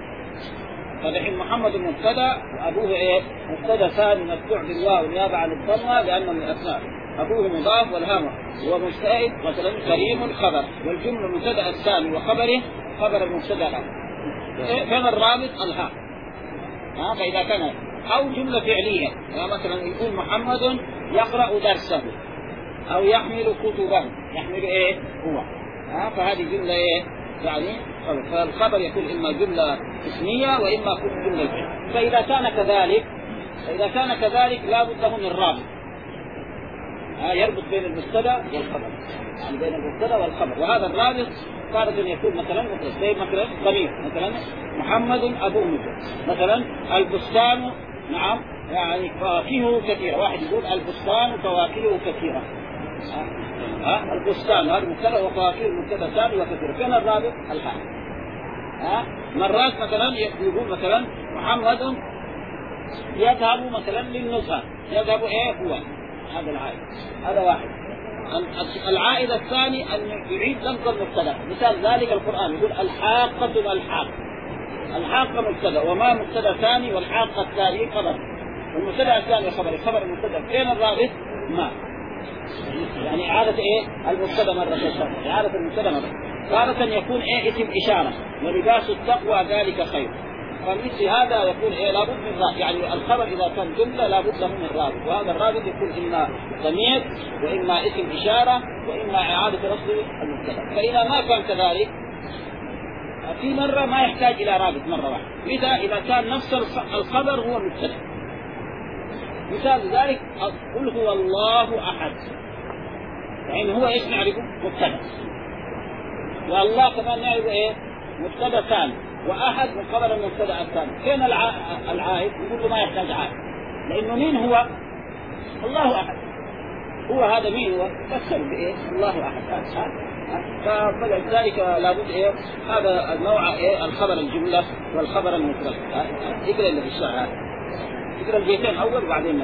فدحين محمد مبتدا وابوه مبتدا ثاني مفتوح بالواو نيابه عن الضمه لانه من الاسماء، ابوه مضاف والهامه ومجتهد مثلا كريم خبر، والجمله المبتدا الثاني وخبره خبر المبتدا الاول. فين الرابط؟ الهاء. فاذا كان او جمله فعليه مثلا يقول محمد يقرا درسه او يحمل كتبه، يحمل هو، فهذه جمله يعني فالخبر يكون إما جملة اسمية وإما جملة فعلية. فإذا كان كذلك لا بد له من رابط يربط بين المبتدا والخبر، يعني بين المبتدا والخبر، وهذا الرابط تارة يكون مثلا زي مثلا ضمير، مثلا محمد أبوه، مثلا البستان نعم يعني فواكهه كثيرة، واحد يقول البستان فواكهه كثيرة، البستان هذا مبتدا وفواكه المبتدا ثاني وكثير. فين الرابط؟ الحال. مرات مثلا يقول مثلا محمد يذهب مثلا للنزهة، يذهب هو هذا العائد، هذا واحد. العائد الثاني أن يعيد لفظ المبتدا، مثال ذلك القرآن يقول الحاقة ما الحاقة، الحاقة مبتدا وما مبتدا ثاني والحاقة الثاني خبر، والمبتدا الثاني خبر المبتدا. فين الرابط؟ ما يعني إعادة المبتدا مرة ثانية، إعادة المبتدا مرة. تارة يكون اسم إشارة، ولباس التقوى ذلك خير، فمثل هذا يكون لابد من رابط، يعني الخبر إذا كان جملة لابد له من رابط، وهذا الرابط يكون إما ضمير وإما اسم إشارة وإما إعادة رصد المبتدا. فإذا ما كان كذلك في مرة ما يحتاج إلى رابط مرة واحدة. إذا كان نفس الخبر هو مبتدأ. مثال ذلك قل هو الله أحد، يعني هو إيش نعرفه؟ مبتدأ. والله كمان نعرفه إيه؟ مبتدأ ثاني، وأحد من خبر المبتدأ الثاني. فين العائد؟ يقول له ما يحتاج عائد، لأنه مين هو؟ الله أحد. هو هذا مين هو؟ فسر بإيه؟ الله أحد. فلذلك لابد إيه؟ هذا النوع إيه؟ الخبر الجملة والخبر المفرد. اقرأ اللي في الشرع، اقرأ البيتين أول وبعدين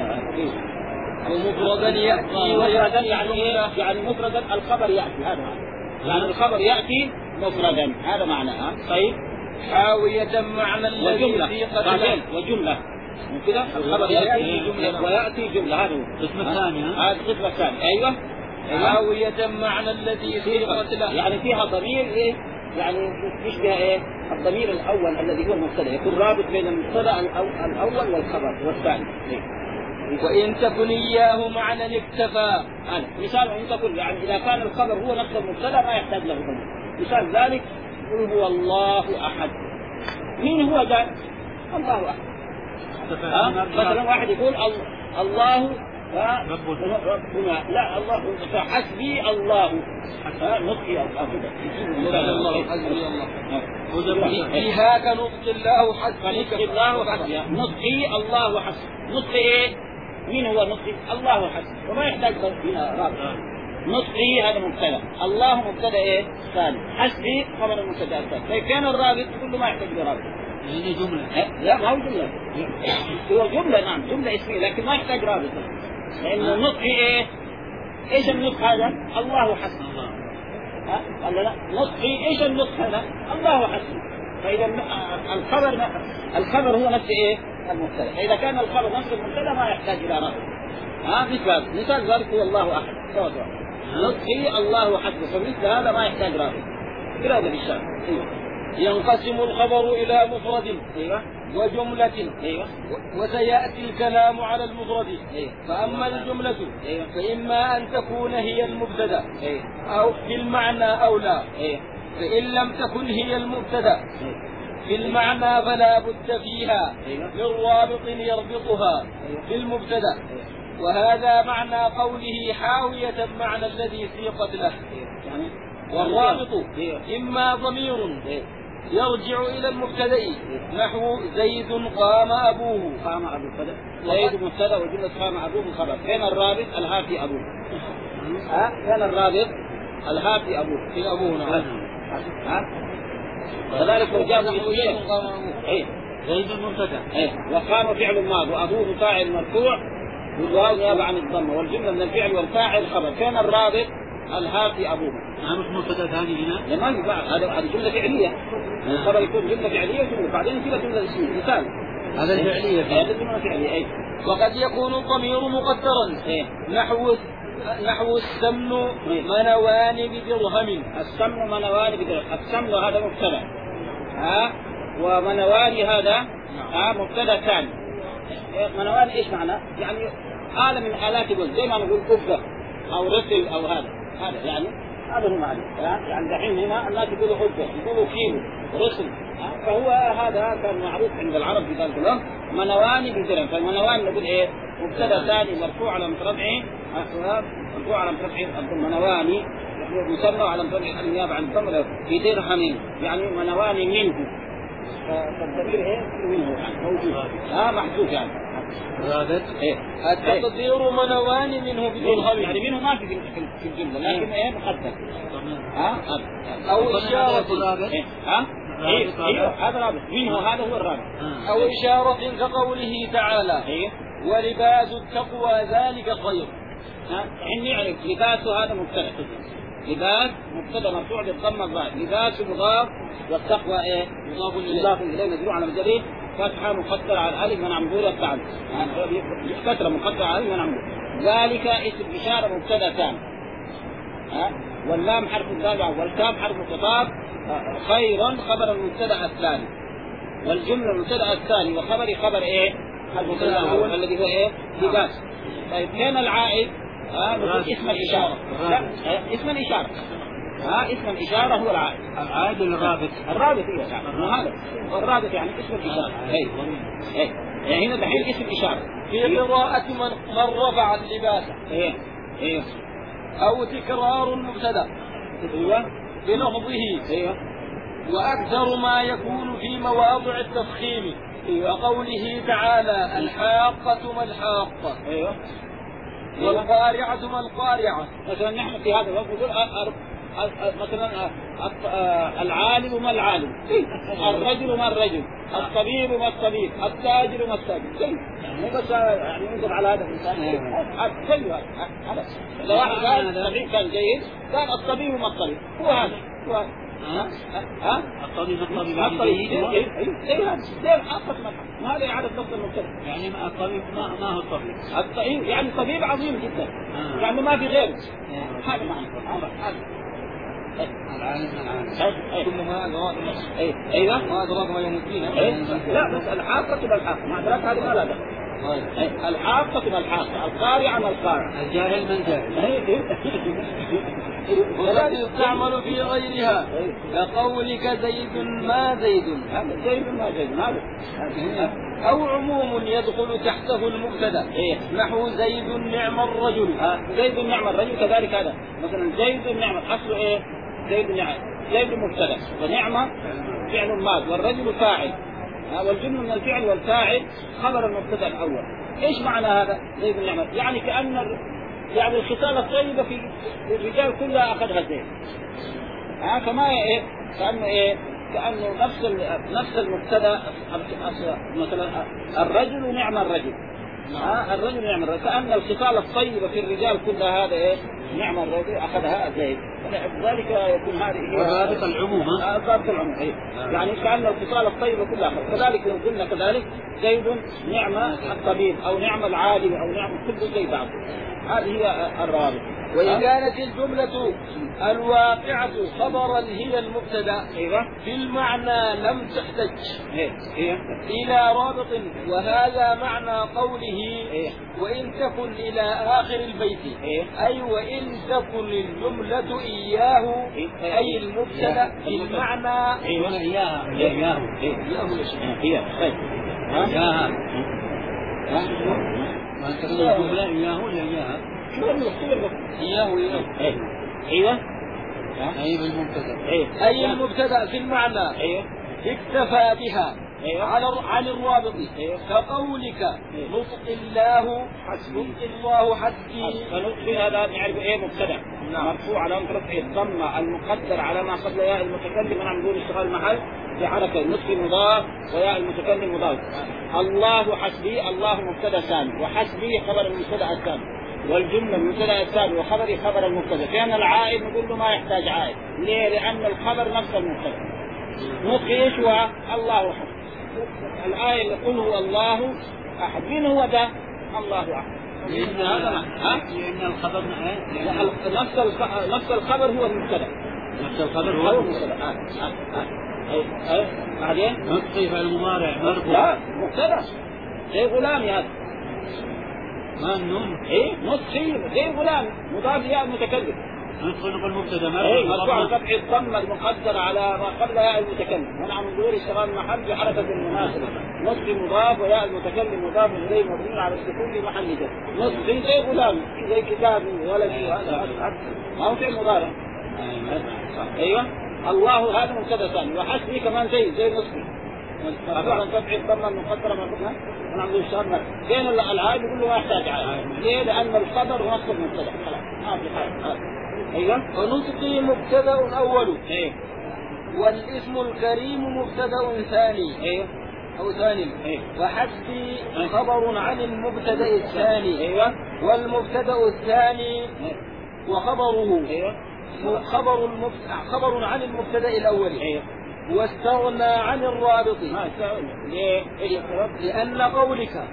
ومفردا يأتي ومفردا يعني إيه؟ يعني مفردا الخبر يأتي، هذا يعني الخبر يأتي مفردا، هذا معناه. طيب حاوية معنى الذي في قتله وجملة كده الخبر يأتي جملة ويأتي جملة. هذا القسم الثاني. هذا القسم الثاني. أيوة. حاوية معنى الذي في قتله، يعني فيها ضمير إيه؟ يعني يشبه إيه؟ الضمير الأول الذي هو المبتدأ، يكون رابط بين المبتدأ الأول والخبر والثاني. وإن تكن إياه معنى اكتفى. مثال وإن تكن، يعني إذا كان الخبر هو نفس المبتدأ ما يحتاج له ضمير. مثال ذلك قل هو الله أحد. مين هو ذا؟ الله أحد. مثلا واحد يقول الله ربنا، لا الله حسبي الله، نطقي الله حسبي الله فيها كنطق الله حسبي الله حسبي، نطقي الله حسبي. نطقي ايه؟ مين هو نطقي؟ الله حسبي، وما يحتاج هنا رابط. نطقي هذا مبتدا، الله مبتدا ايه؟ ثاني، حسبي خبر المبتدا الثاني. طيب كان الرابط كله ما يحتاج لرابط. هذه جملة. لا ما هو جملة، هو جملة. نعم جملة اسمية لكن ما يحتاج رابط، لأنه نطقي إيه؟ إيش النطق هذا؟ الله حسبي. ولا لا؟ نطقي إيش النطق هذا؟ الله حسبي. فإذا الخبر هو نفس إيه؟ المبتدأ. فإذا كان الخبر نفس المبتدأ ما يحتاج إلى رابط. مثال ذلك هو الله أحد. نطقي الله حسبي، فمثل هذا ما يحتاج رابط. كذا هذا بالشرع. ينقسم الخبر إلى مفرد وجملة، وسيأتي الكلام على المفرد. فأما الجملة فإما أن تكون هي المبتدأ أو في المعنى أو لا. فإن لم تكن هي المبتدأ في المعنى فلا بد فيها من رابط يربطها بالمبتدأ. وهذا معنى قوله حاوية معنى الذي سيقت له. والرابط إما ضمير يرجع إلى المبتدأ، نحو زيد قام أبوه. قام أبوه زيد مبتدأ وجملة قام أبوه خبر. كان الرابط الهاتي أبوه. كان الرابط الهاتي أبوه في أبوه. كذلك وجاب زيد قام أبوه. زيد المبتدأ. وقام فعل ماضي وأبوه فاعل مرفوع والواو نيابة عن الضمة والجملة من الفعل والفاعل خبر. كان الرابط الهاتي أبوه. مش مبتدأ ثاني هنا؟ ما ينفع، هذه جملة فعلية. الخبر يكون جملة فعلية وجملة بعدين كذا جملة اسمية. مثال هذا الفعلية. هذا جملة فعلية. وقد يكون الضمير مقدرا نحو السمن منوان بدرهم. السمن منوان بدرهم. السمن هذا مبتدأ، ومنوان هذا مبتدأ ثاني. منوان ايش معنى؟ يعني آلة من آلات الوزن، زي ما نقول كفة أو رسل أو هذا يعني هذا هو معنى. يعني دحين هنا الناس يقولوا حجة، يقولوا كيلو رسل. فهو هذا كان معروف عند العرب في ذلك الوقت منواني بدرهم. فالمنوان نقول ايه؟ مبتدا ثاني مرفوع على رفعه، مرفوع على رفعه منواني مسمى على رفعه النيابه عن الضمير في درهم، يعني منواني منه. فالضمير ايه؟ منه يعني موجود محذوف يعني. الرابط التقدير منوان منه بدرهم، يعني منه ما في الجمله لكن ايه مقدر. او اشاره هذا رابط منه، هذا هو الرابط. او اشاره كقوله تعالى ولباس التقوى ذلك خير. يعني لباس هذا مبتدا، لباس مبتدا مرفوع بالضمه الظاهر، لباس مضاف والتقوى ايه؟ مضاف اليه مجرور على مجرور فتحه مقدره على الالف من عمدوره التعب، كسره مقدره على الالف من عمدوره. ذلك اسم اشاره مبتدا ثاني، واللام حرف التابع والكاف حرف خطاب. خيرا خبر المبتدا الثاني، والجمله المبتدا الثاني وخبر خبر ايه؟ المبتدا الاول الذي هو ايه؟ لباس. طيب كان العائد اسم الاشاره. لا اسم الاشاره اسم الإشارة هو العائد. العائد الرابط. الرابط هذا الرابط يعني اسم الإشارة. يعني هنا دحين اسم إشارة في قراءة من رفع اللباس أو تكرار المبتدأ بلفظه وأكثر ما يكون في مواضع التفخيم وقوله تعالى الحاقة ما الحاقة والقارعة ما القارعة. مثلا نحن في هذا الوقت نقول مثلا العالم ما العالم، الرجل ما الرجل، الطبيب ما الطبيب، التاجر ما التاجر. مو بس يعني ننظر على هذا الانسان كله هذا. اذا واحد قال الطبيب كان جيد كان الطبيب ما الطبيب هو هذا الطبيب هذا إعادة ضبط المبتدأ. يعني الطبيب ما هو الطبيب، يعني طبيب عظيم جدا يعني ما في غيره. هذا معنى العالم كل ما أدراك ما أدراك ما يوم الدين. لا بس الحاقة بالحاقة ما أدراك هذه ما لا دخل. الحاقة بالحاقة، القارعة ما القارعة، الجاهل من جاهل. وقد يستعمل في غيرها كقولك زيد ما زيد. زيد ما زيد أو عموم يدخل تحته المبتدأ نحو زيد نعم الرجل. زيد نعم الرجل كذلك. هذا مثلا زيد نعم أصله زيد نعم، زيد مبتدأ ونعمة فعل ماض والرجل فاعل، والجملة من الفعل والفاعل خبر المبتدأ الأول. إيش معنى هذا زيد النعمة؟ يعني كأن يعني الخصال الطيبة في الرجال كلها أخذها زيد. كما كأنه نفس المبتدأ مثلا الرجل نعم الرجل، الرجل نعم الرجل، كأن الخصال الطيبة في الرجال كلها هذا نعم الرجل أخذها زيد. ذلك يكون هذه ضابط العموم. ضابط العموم يعني كأن الخصال الطيبة كلها أخذ. كذلك لو قلنا كذلك زيد نعم الطبيب أو نعم العالم أو نعم كل زي بعض. هذه هي الرابط. وإن كانت الجملة الواقعة خبرا هي المبتدأ في المعنى لم تحتج إلى رابط، وهذا معنى قوله وإن تكن إلى آخر البيت أي وإن تكن الجملة إياه أي المبتدأ في المعنى إياه ما تكون الجملة إياه ولا إياها؟ إياه أي بالمبتدأ أي المبتدأ في المعنى اكتفى بها عن الرابط كقولك نطق الله حسبي. فنطق هذا نعرف مبتدأ مرفوع على رفع الضمة المقدر على ما قبل ياء المتكلم عن دون اشتغال المحل بحركة نطق مضاف وياء المتكلم مضاف. الله حسبي، الله مبتدأ ثاني وحسبي خبر المبتدأ الثاني والجملة المبتدأ الثاني وخبري خبر المبتدأ. كان العائد نقول له ما يحتاج عائد. ليه؟ لأن الخبر نفس المبتدأ. نطق ايش هو؟ الله حسبي. الآية اللي قل هو الله أحد، مين هو ده؟ الله أحد. لأن الخبر نفس الخبر هو المبتدأ. نفس الخبر هو المبتدأ. بعدين نطقي في المضارع مرفوع. لا مبتدأ زي غلام هذا. ما النون؟ نطقي زي غلام مضاف ياء المتكلم. نقول مبتدا مرفوع رفع الضمه المقدر على ما قبل ياء المتكلم ونعم ظهور اشتغال المحل بحركه المناسبه. نصف مضاف وياء المتكلم مضاف اليه مبني على السكون في محل جر. نصف زي غلام زي كتاب ولدي وهذا ما هو فعل مضارع. ايوه الله هذا مبتدا ثاني وحسبي كمان زي نصفي مرفوع رفع الضمه المقدره مرفوعه ونعم ظهور اشتغال المحل. كان العائد يقول له ما يحتاج عائد. ليه؟ لان الخبر هو نصف المبتدا خلاص ما في حاجه. ونطقي مبتدأ أول والاسم الكريم مبتدأ ثاني أو ثاني وحسبي خبر عن المبتدأ الثاني والمبتدأ الثاني وخبره خبر عن المبتدأ الأول واستغنى عن الرابط. لأن قولك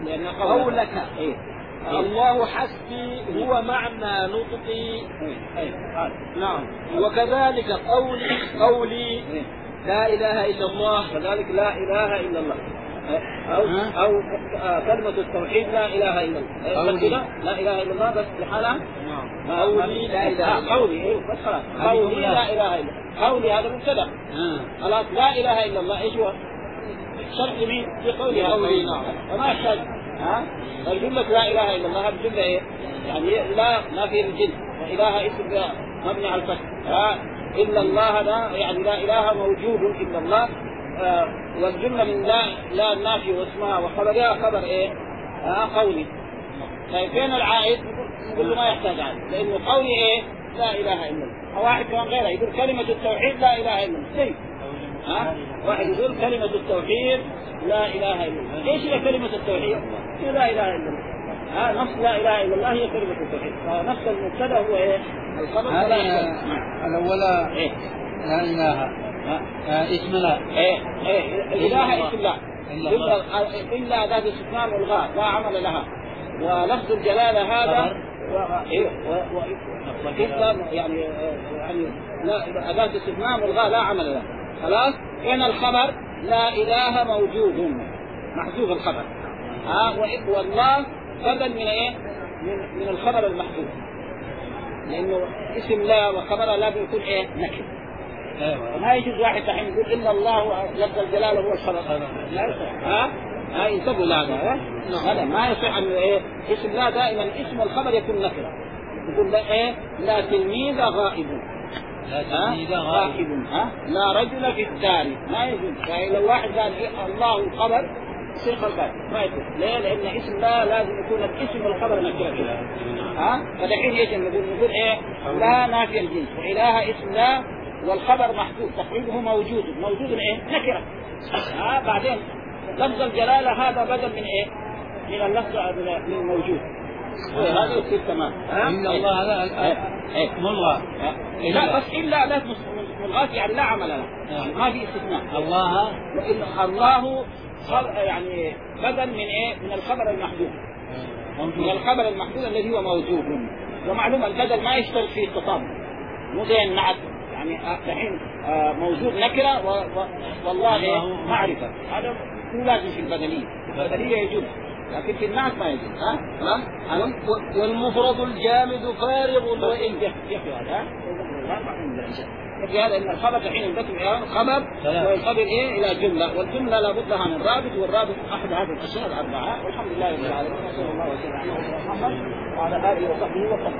الله حسبي هو معنى نطقي. نعم. وكذلك قولي لا إله إلا الله، كذلك لا إله إلا الله أو كلمة التوحيد لا إله إلا الله، لا إله إلا الله بس لحالها. قولي لا إله إلا الله. قولي بس خلاص. قولي لا إله إلا الله. قولي هذا مبتدأ. خلاص لا إله إلا الله إيش هو؟ شرط لمين؟ في قولها. قولي نعم. فما يحتاج. الجملة لا إله إلا الله هذه الجملة إيه؟ يعني لا نافية للجنس، وإله اسم مبني على الفتح. إلا الله لا يعني لا إله موجود إلا الله. والجملة من لا النافي واسمها وخبرها خبر إيه؟ قولي. طيب فين العائد؟ نقول له ما يحتاج عائد، لأنه قولي إيه؟ لا إله إلا الله. واحد كمان غيره يقول كلمة التوحيد لا إله إلا الله. واحد يقول كلمة التوحيد لا إله إلا الله. إيش هي كلمة التوحيد؟ هي لا إله إلا الله. نفس لا إله إلا الله هي كلمة التوحيد. فنفس المبتدأ هو إيه؟ الخبر. الأولى إيه؟ لا إله اسم لا. الإله اسم لا. إلا ذات استثناء والغاء لا عمل لها. ولفظ الجلالة هذا يعني لا أداة استثناء والغاء لا عمل لها. خلاص هنا الخبر لا إله موجود محذوف الخبر. والله بدل من ايه؟ من الخبر المحذوف، لانه اسم لا وخبر لازم يكون ايه؟ نكر. ما يجوز واحد الحين يقول ان الله لفظ الجلاله هو الخبر. لا يصح. ينتبهوا لهذا. هذا ما يصح ان ايه؟ اسم لا دائما اسم الخبر يكون نكره. يقول ايه؟ لا تلميذ غائب. غائب. لا رجل في الدار. ما يجوز. يعني لو واحد قال الله الخبر يصير خلقات ما يصير. ليه؟ لأن اسم لا لازم يكون الاسم والخبر نكرة. فدحين يجي نقول إيه؟ لا نافي الجنس، وإله اسم لا والخبر محذوف تقريبه موجود. موجود إيه؟ نكرة. بعدين لفظ الجلالة هذا بدل من إيه؟ من اللفظ من موجود. هذا يصير تمام. إن الله لا ملغى. لا بس إلا لا ملغاة يعني لا عمل له. ما في استثناء. الله الله يعني بدل من ايه؟ من الخبر المحذوف. من الخبر المحذوف الذي هو موجود. ومعلوم البدل ما يشترط فيه التطابق، مو زي النعت يعني الحين موجود نكره والله معرفه. هذا مو لازم في البدليه. البدليه يجوز لكن في النعت ما يجوز. والمفرد الجامد فارغ وإن يكفي هذا. هذا ان الخبر الحين ينقسم الى خبر وينقسم ايه الى جمله، والجمله لابد لها من رابط، والرابط احد هذه الاشياء الاربعه. والحمد لله رب العالمين، صلى الله وسلم على محمد وعلى اله وصحبه وسلم.